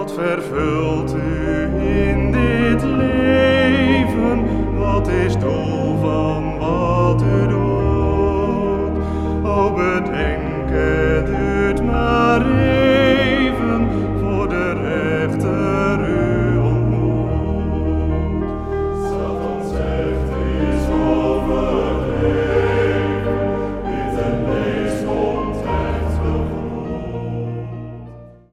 Wat vervult u in dit leven? Wat is doel van wat u doet? O bedenk